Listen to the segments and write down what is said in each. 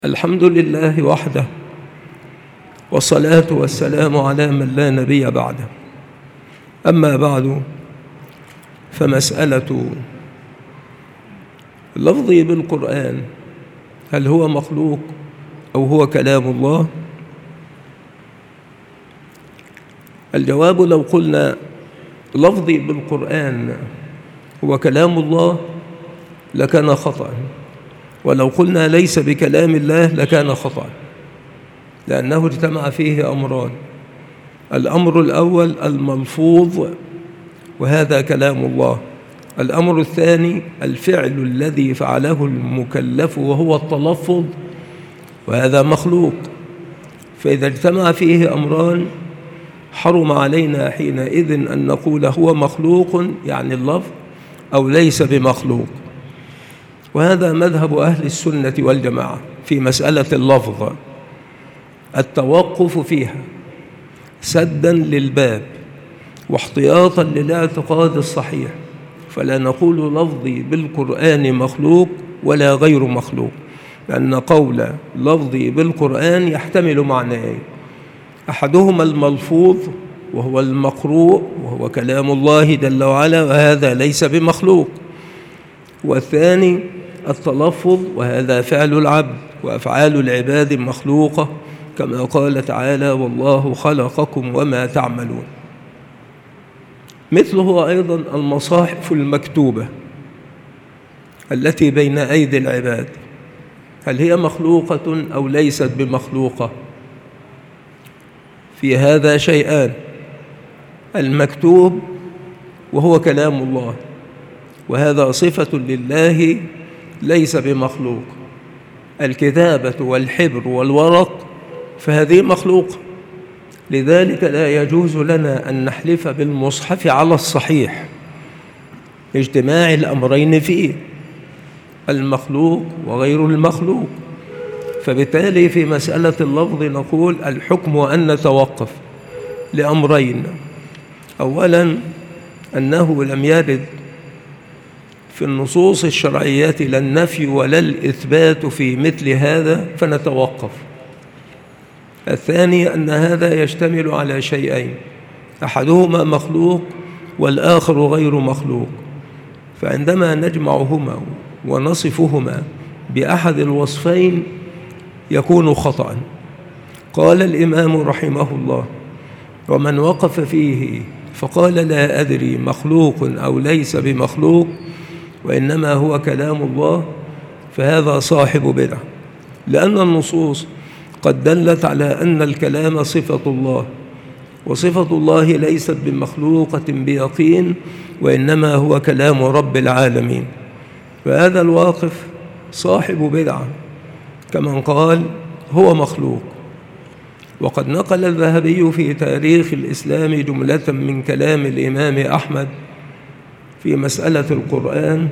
الحمد لله وحده، والصلاة والسلام على من لا نبي بعده. أما بعد، فمسألة لفظي بالقرآن هل هو مخلوق أو هو كلام الله؟ الجواب: لو قلنا لفظي بالقرآن هو كلام الله لكان خطأ، ولو قلنا ليس بكلام الله لكان خطأ، لأنه اجتمع فيه أمران: الأمر الأول الملفوظ وهذا كلام الله، الأمر الثاني الفعل الذي فعله المكلف وهو التلفظ وهذا مخلوق. فإذا اجتمع فيه أمران حرم علينا حينئذ أن نقول هو مخلوق يعني اللفظ أو ليس بمخلوق. وهذا مذهب أهل السنة والجماعة في مسألة اللفظ، التوقف فيها سدا للباب واحتياطا للاعتقاد الصحيح، فلا نقول لفظي بالقرآن مخلوق ولا غير مخلوق، لأن قول لفظي بالقرآن يحتمل معنيين: أحدهما الملفوظ وهو المقروء وهو كلام الله جل وعلا وهذا ليس بمخلوق، والثاني التلفظ وهذا فعل العبد، وأفعال العباد مخلوقة كما قال تعالى: والله خلقكم وما تعملون. مثله أيضا المصاحف المكتوبة التي بين أيدي العباد، هل هي مخلوقة أو ليست بمخلوقة؟ في هذا شيئان: المكتوب وهو كلام الله وهذا صفة لله ليس بمخلوق، الكتابة والحبر والورق فهذه مخلوقة، لذلك لا يجوز لنا أن نحلف بالمصحف على الصحيح لاجتماع الأمرين فيه، المخلوق وغير المخلوق. فبالتالي في مسألة اللفظ نقول الحكم أن نتوقف لأمرين: أولا أنه لم يرد في النصوص الشرعية لا النفي ولا الإثبات في مثل هذا فنتوقف. الثاني أن هذا يشتمل على شيئين: أحدهما مخلوق والآخر غير مخلوق، فعندما نجمعهما ونصفهما بأحد الوصفين يكون خطأ. قال الإمام رحمه الله: ومن وقف فيه فقال لا أدري مخلوق أو ليس بمخلوق وإنما هو كلام الله فهذا صاحب بدعة، لأن النصوص قد دلت على أن الكلام صفة الله، وصفة الله ليست بمخلوقة بيقين وإنما هو كلام رب العالمين، فهذا الواقف صاحب بدعة كمن قال هو مخلوق. وقد نقل الذهبي في تاريخ الإسلام جملة من كلام الإمام أحمد في مسألة القرآن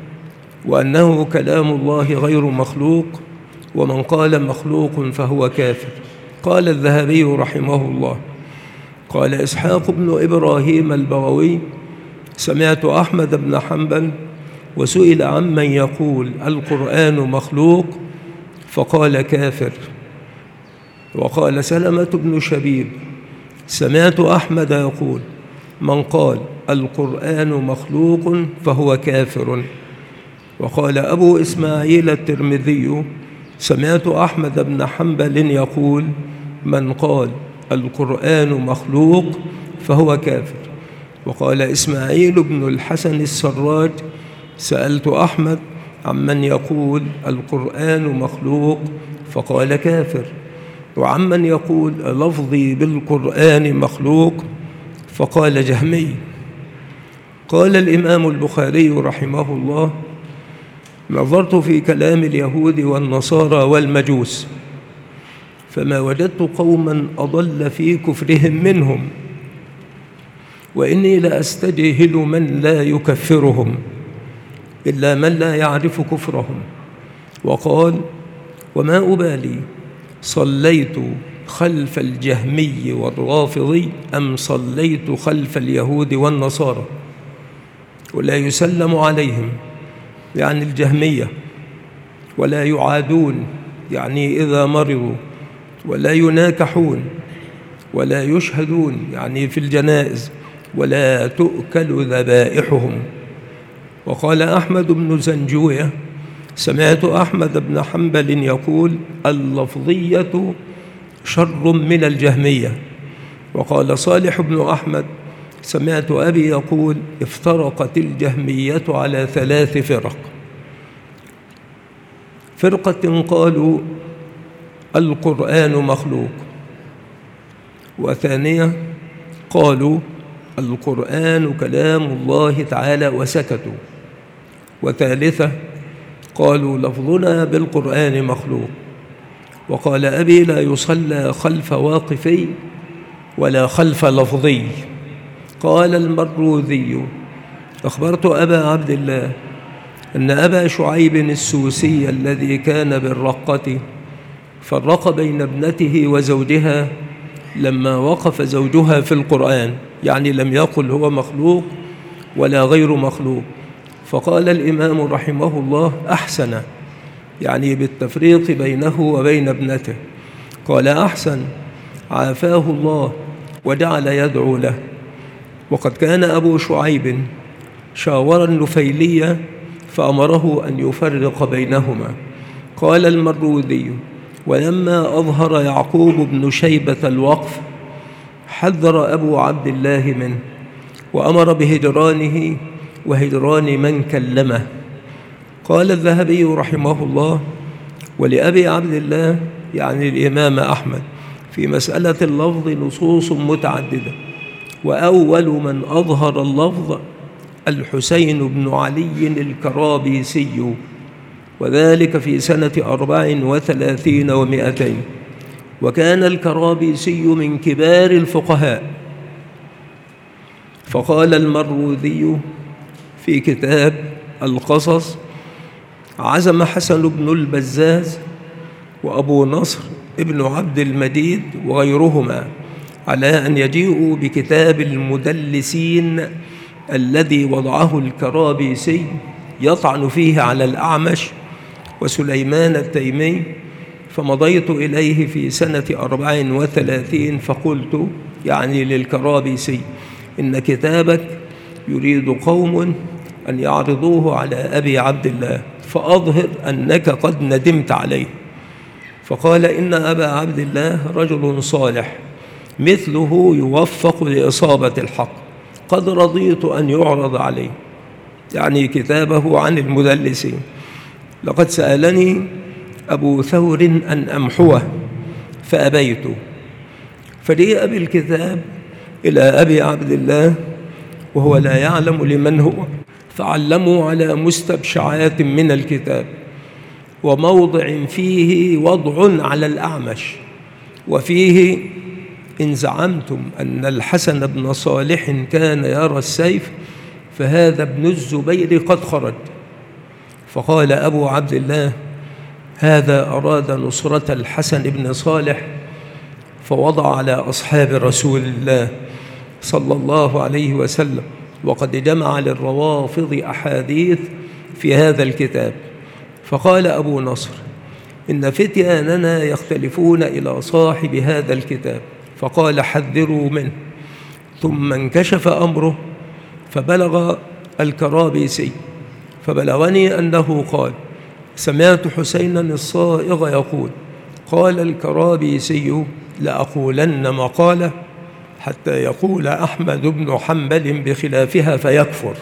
وأنه كلام الله غير مخلوق، ومن قال مخلوق فهو كافر. قال الذهبي رحمه الله: قال إسحاق بن إبراهيم البغوي: سمعت أحمد بن حنبل وسئل عمن يقول القرآن مخلوق فقال كافر. وقال سلمة بن شبيب: سمعت أحمد يقول من قال القرآن مخلوق فهو كافر. وقال أبو إسماعيل الترمذي: سمعت أحمد بن حنبل يقول من قال القرآن مخلوق فهو كافر. وقال إسماعيل بن الحسن السراج: سألت أحمد عمن يقول القرآن مخلوق فقال كافر، وعمن يقول لفظي بالقرآن مخلوق فقال جهمي. قال الإمام البخاري رحمه الله: نظرت في كلام اليهود والنصارى والمجوس فما وجدت قوما أضل في كفرهم منهم، وإني لأستجهل من لا يكفرهم إلا من لا يعرف كفرهم. وقال: وما أبالي صليت خلف الجهمي والرافضي أم صليت خلف اليهود والنصارى، ولا يسلم عليهم يعني الجهمية، ولا يعادون يعني إذا مرضوا، ولا يناكحون ولا يشهدون يعني في الجنائز، ولا تؤكل ذبائحهم. وقال أحمد بن زنجوية: سمعت أحمد بن حنبل يقول: اللفظية شر من الجهمية. وقال صالح بن أحمد: سمعت أبي يقول: افترقت الجهمية على 3 فرق. فرقة قالوا القرآن مخلوق، وثانية قالوا القرآن كلام الله تعالى وسكتوا، وثالثة قالوا لفظنا بالقرآن مخلوق. وقال أبي: لا يصلى خلف واقفي ولا خلف لفظي. قال المروذي: أخبرت أبا عبد الله أن أبا شعيب السوسي الذي كان بالرقة فرق بين ابنته وزوجها لما وقف زوجها في القرآن، يعني لم يقل هو مخلوق ولا غير مخلوق. فقال الإمام رحمه الله: أحسن، يعني بالتفريق بينه وبين ابنته. قال: أحسن، عافاه الله، وجعل يدعو له. وقد كان أبو شعيب شاور النفيلية فأمره أن يفرق بينهما. قال المروذي: ولما أظهر يعقوب بن شيبة الوقف حذر أبو عبد الله منه، وأمر بهجرانه وهجران من كلمه. قال الذهبي رحمه الله: ولأبي عبد الله، يعني الإمام أحمد، في مسألة اللفظ نصوص متعددة، وأول من أظهر اللفظ الحسين بن علي الكرابيسي، وذلك في سنة 34 و200. وكان الكرابيسي من كبار الفقهاء. فقال المروذي في كتاب القصص: عزم حسن بن البزاز وأبو نصر ابن عبد المجيد وغيرهما على أن يجيئوا بكتاب المدلسين الذي وضعه الكرابيسي يطعن فيه على الأعمش وسليمان التيمي. فمضيت إليه في سنة 34 فقلت، يعني للكرابيسي: إن كتابك يريد قوم أن يعرضوه على أبي عبد الله، فأظهر أنك قد ندمت عليه. فقال: إن أبا عبد الله رجل صالح مثله يوفق لإصابة الحق، قد رضيت أن يعرض عليه، يعني كتابه عن المدلسين. لقد سألني أبو ثور أن أمحوه فأبيت، فجيء بالكتاب إلى أبي عبد الله وهو لا يعلم لمن هو، فعلموا على مستبشعات من الكتاب، وموضع فيه وضع على الأعمش، وفيه: إن زعمتم أن الحسن بن صالح كان يرى السيف فهذا ابن الزبير قد خرج. فقال أبو عبد الله: هذا أراد نصرة الحسن بن صالح، فوضع على أصحاب رسول الله صلى الله عليه وسلم، وقد جمع للروافض أحاديث في هذا الكتاب. فقال أبو نصر: إن فتياننا يختلفون إلى صاحب هذا الكتاب، فقال: حذروا منه. ثم انكشف أمره فبلغ الكرابيسي، فبلغني أنه قال: سمعت حسينا الصائغ يقول. قال الكرابيسي: لأقولن مقالة حتى يقول أحمد بن حنبل بخلافها فيكفر.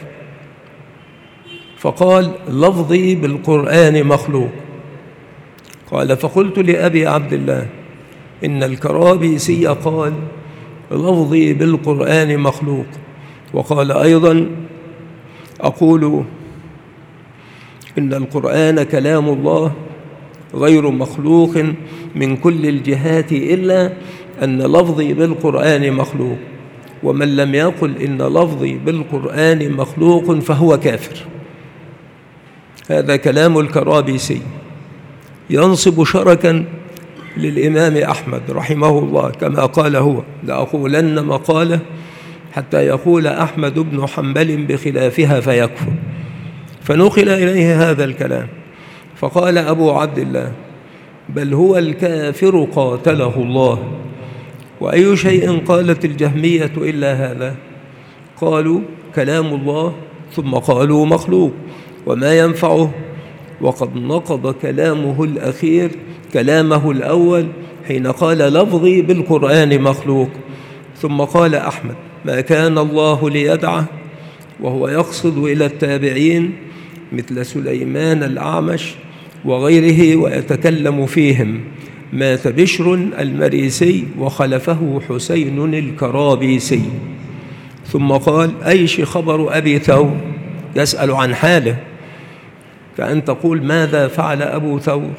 فقال: لفظي بالقرآن مخلوق. قال: فقلت لأبي عبد الله: إن الكرابيسي قال لفظي بالقرآن مخلوق، وقال أيضا: أقول إن القرآن كلام الله غير مخلوق من كل الجهات، إلا أن لفظي بالقرآن مخلوق، ومن لم يقل إن لفظي بالقرآن مخلوق فهو كافر. هذا كلام الكرابيسي ينصب شركا للإمام أحمد رحمه الله، كما قال هو: لأقولن مقالة حتى يقول أحمد بن حنبل بخلافها فيكفر. فنقل إليه هذا الكلام. فقال أبو عبد الله: بل هو الكافر قاتله الله. وأي شيء قالت الجهمية إلا هذا؟ قالوا كلام الله ثم قالوا مخلوق، وما ينفعه وقد نقض كلامه الأخير كلامه الأول حين قال لفظي بالقرآن مخلوق. ثم قال أحمد ما كان الله ليدعه، وهو يقصد إلى التابعين مثل سليمان الأعمش وغيره ويتكلم فيهم. مات بشر المريسي وخلفه حسين الكرابيسي. ثم قال أيش خبر أبي ثور؟ يسأل عن حاله كأن تقول ماذا فعل أبو ثور؟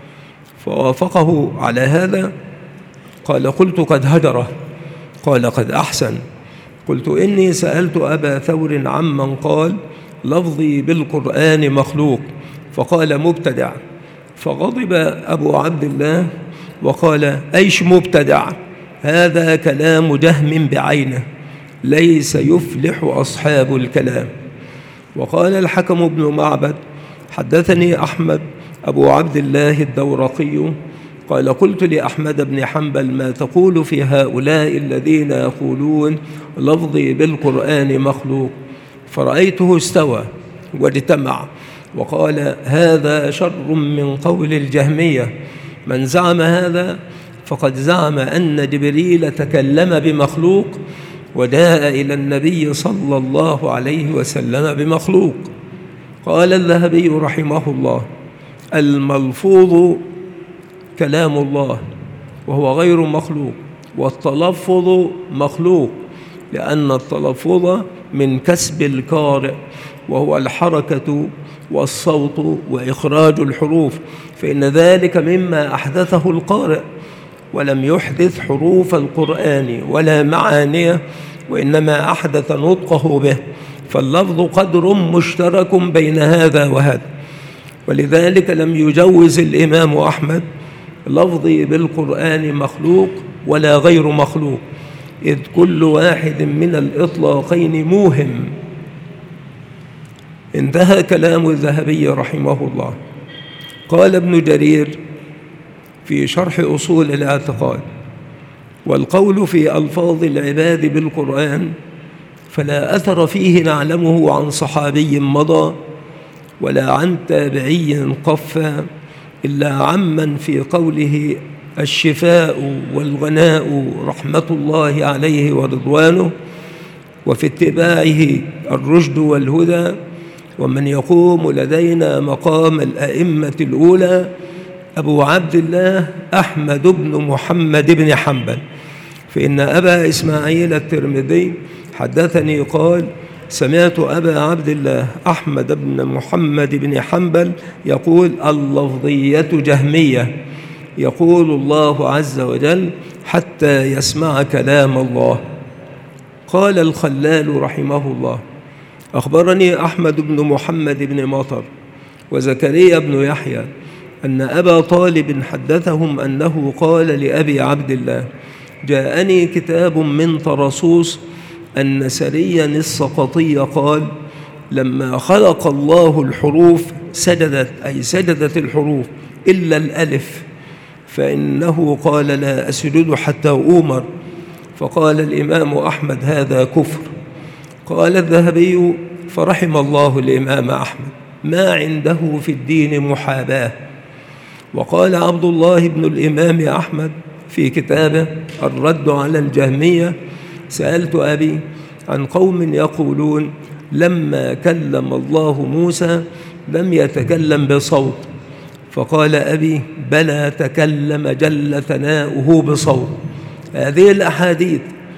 فوافقه على هذا. قال قلت قد هجره. قال قد أحسن. قلت إني سألت أبا ثور عمن قال لفظي بالقرآن مخلوق، فقال مبتدع. فغضب أبو عبد الله وقال أيش مبتدع؟ هذا كلام جهم بعينه، ليس يفلح أصحاب الكلام. وقال الحكم بن معبد حدثني أحمد أبو عبد الله الدورقي قال قلت لأحمد بن حنبل ما تقول في هؤلاء الذين يقولون لفظي بالقرآن مخلوق؟ فرأيته استوى واجتمع وقال هذا شر من قول الجهمية. من زعم هذا فقد زعم أن جبريل تكلم بمخلوق وجاء إلى النبي صلى الله عليه وسلم بمخلوق. قال الذهبي رحمه الله الملفوظ كلام الله وهو غير مخلوق، والتلفظ مخلوق، لأن التلفظ من كسب القارئ وهو الحركة والصوت وإخراج الحروف، فإن ذلك مما أحدثه القارئ، ولم يحدث حروف القرآن ولا معانيه، وإنما أحدث نطقه به. فاللفظ قدر مشترك بين هذا وهذا، ولذلك لم يجوز الإمام أحمد لفظي بالقرآن مخلوق ولا غير مخلوق، إذ كل واحد من الإطلاقين موهم. انتهى كلام الذهبي رحمه الله. قال ابن جرير في شرح أصول الاعتقاد والقول في ألفاظ العباد بالقرآن فلا أثر فيه نعلمه عن صحابي مضى ولا عن تابعي قفى، إلا عمن في قوله الشفاء والغناء رحمة الله عليه ورضوانه، وفي اتباعه الرشد والهدى، ومن يقوم لدينا مقام الأئمة الأولى أبو عبد الله أحمد بن محمد بن حنبل. فإن أبا إسماعيل الترمذي حدثني قال سمعت أبا عبد الله أحمد بن محمد بن حنبل يقول اللفظية جهمية، يقول الله عز وجل حتى يسمع كلام الله. قال الخلال رحمه الله أخبرني أحمد بن محمد بن مطر وزكريا بن يحيى أن أبا طالب حدثهم أنه قال لأبي عبد الله جاءني كتاب من طرسوس أن سريا السقطي قال لما خلق الله الحروف سجدت، أي سجدت الحروف إلا الألف، فإنه قال لا أسجد حتى أؤمر. فقال الإمام أحمد هذا كفر. قال الذهبي فرحم الله الإمام أحمد ما عنده في الدين محاباة. وقال عبد الله بن الإمام أحمد في كتابه الرد على الجهمية سألت أبي عن قوم يقولون لما كلم الله موسى لم يتكلم بصوت، فقال أبي بلى تكلم جل ثناؤه بصوت. هذه الأحاديث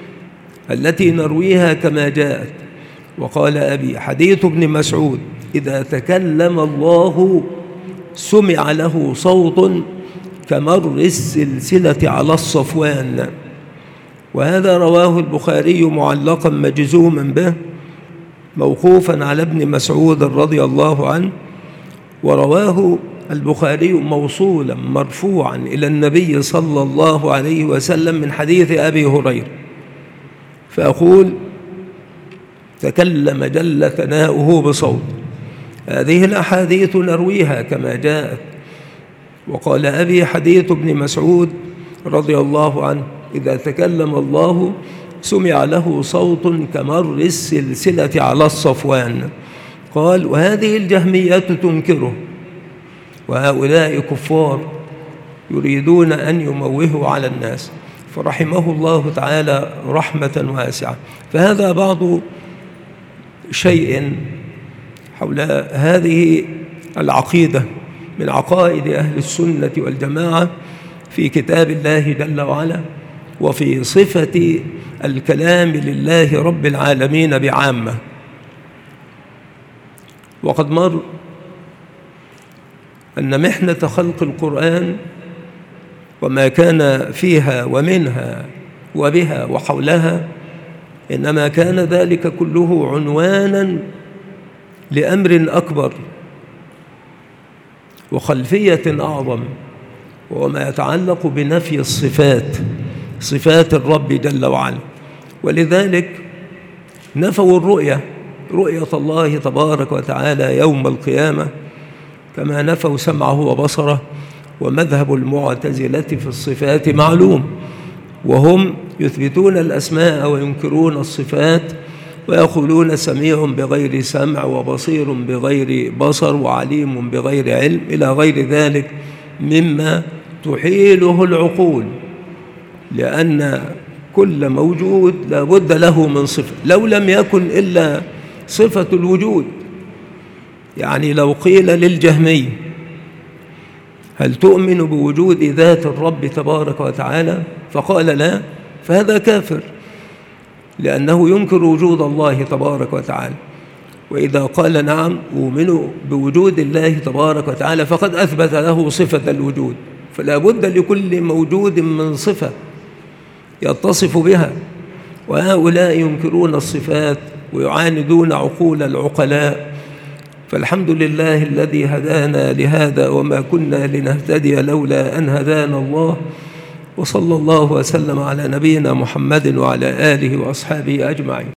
التي نرويها كما جاءت. وقال أبي حديث ابن مسعود إذا تكلم الله سمع له صوت كمر السلسلة على الصفوان. وهذا رواه البخاري معلقا مجزوما به موقوفا على ابن مسعود رضي الله عنه، ورواه البخاري موصولا مرفوعا إلى النبي صلى الله عليه وسلم من حديث أبي هريرة. فأقول تكلم جل ثناؤه بصوت. هذه الأحاديث نرويها كما جاءت، وقال أبي حديث ابن مسعود رضي الله عنه: إذا تكلم الله سمع له صوت كمر السلسلة على الصفوان. قال: وهذه الجهمية تنكره، وهؤلاء كفار يريدون أن يموهوا على الناس. فرحمه الله تعالى رحمة واسعة. فهذا بعض شيء حول هذه العقيدة من عقائد أهل السنة والجماعة في كتاب الله جل وعلا، وفي صفة الكلام لله رب العالمين بعامة. وقد مر أن محنة خلق القرآن وما كان فيها ومنها وبها وحولها إنما كان ذلك كله عنوانا لأمر أكبر وخلفية أعظم، وما يتعلق بنفي الصفات، صفات الرب جل وعلا. ولذلك نفوا رؤية الله تبارك وتعالى يوم القيامة، كما نفوا سمعه وبصره. ومذهب المعتزلة في الصفات معلوم، وهم يثبتون الأسماء وينكرون الصفات، ويقولون سميع بغير سمع، وبصير بغير بصر، وعليم بغير علم، إلى غير ذلك مما تحيله العقول، لأن كل موجود لا بد له من صفة، لو لم يكن إلا صفة الوجود. يعني لو قيل للجهمي: هل تؤمن بوجود ذات الرب تبارك وتعالى؟ فقال: لا، فهذا كافر، لأنه ينكر وجود الله تبارك وتعالى. وإذا قال: نعم أؤمن بوجود الله تبارك وتعالى، فقد أثبت له صفة الوجود، فلا بد لكل موجود من صفة يتصف بها. وهؤلاء ينكرون الصفات ويعاندون عقول العقلاء. فالحمد لله الذي هدانا لهذا، وما كنا لنهتدي لولا أن هدانا الله. وصلى الله وسلم على نبينا محمد وعلى آله وأصحابه أجمعين.